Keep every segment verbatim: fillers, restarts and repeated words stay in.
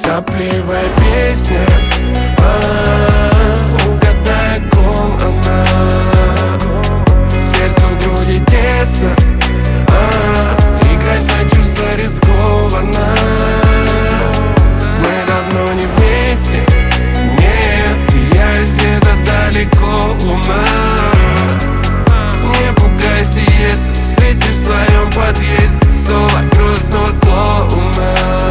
Сопливая песня, а-а-а, угадай, о ком она. Сердцу в груди тесно, а-а-а, играть на чувства рискованно. Мы давно не вместе, нет, сияет где-то далеко луна. Не пугайся, если встретишь в своем подъезде соло грустного клоуна.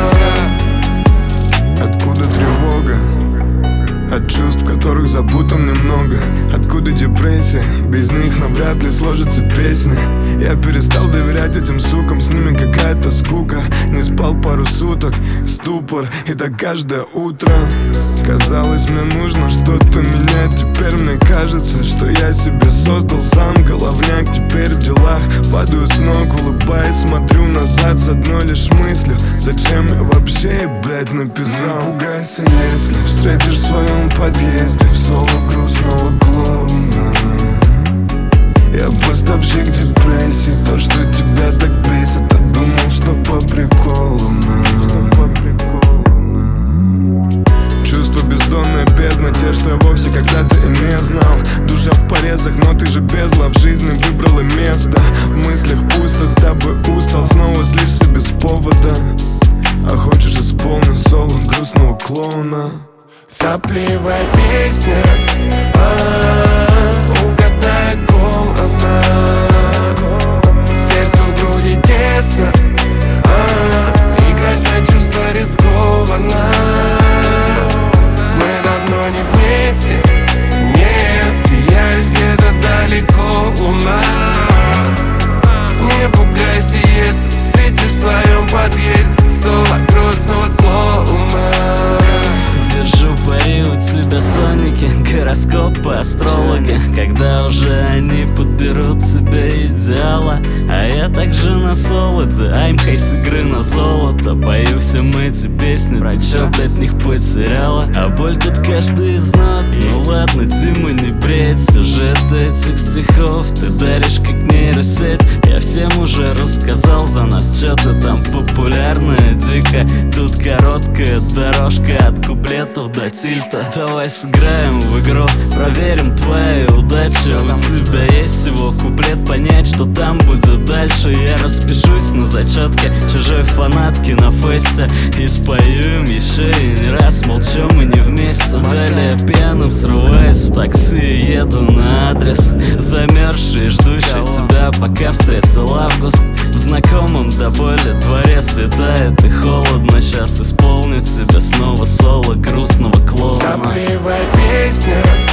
Откуда тревога? От чувств, которых запутан немного. Откуда депрессия? Без них навряд ли сложится песня. Я перестал доверять этим сукам, с ними какая-то скука. Не спал пару суток, ступор, и так каждое утро. Казалось, мне нужно что-то менять. Теперь мне кажется, что я себе создал сам головняк. Теперь в делах падаю с ног, улыбаясь, смотрю назад с одной лишь мыслью: зачем я вообще, блядь, написал? Не пугайся, если встретишь в своем подъезде в соло грустного клоуна. Я поставщик депрессии, то, что тебя так бесит. А думал, что по приколу, чувство бездонная бездна, те, что я вовсе когда-то и не знал. Душа в порезах, но ты же бездна в жизни выбрала место. В мыслях пусто, с тобой устал, снова злишься без повода. А хочешь, исполню соло грустного клоуна. Сопливая песня, а-а-а, угадай, о ком она. Сердцу в груди тесно, а-а-а, играть на чувства рискованно. Мы давно не вместе, нет, сияет где-то далеко луна. Не пугайся, если встретишь в своем подъезде соло грустного клоуна. Держу пари у тебя соники, гороскопы, астрологи. Когда уже они подберут тебе идеала. А я также на солоде, аймхай с игры на золото. Пою всем эти песни, ты чё, блядь, в них потеряла? А боль тут каждый из нот. Ну ладно, Дима, не бредь. Сюжет этих стихов ты даришь как нейросеть. Я всем уже рассказал за нас, чё-то там популярное дико. Тут короткая дорожка от куплетов до тильта. Давай сыграем в игру, проверим твои удачи. У тебя есть всего куплет, понять, что там будет дальше. Я распишусь на зачетке чужой фанатки на фесте и спою им еще и не раз. Молчу, мы не вместе. Далее пьяным срываюсь в такси и еду на адрес, замерзший и ждущий тебя, пока встретил август. В знакомом до боли дворе светает и холодно. Сейчас исполнит себя снова соло грустного клоуна. Сопливая песня,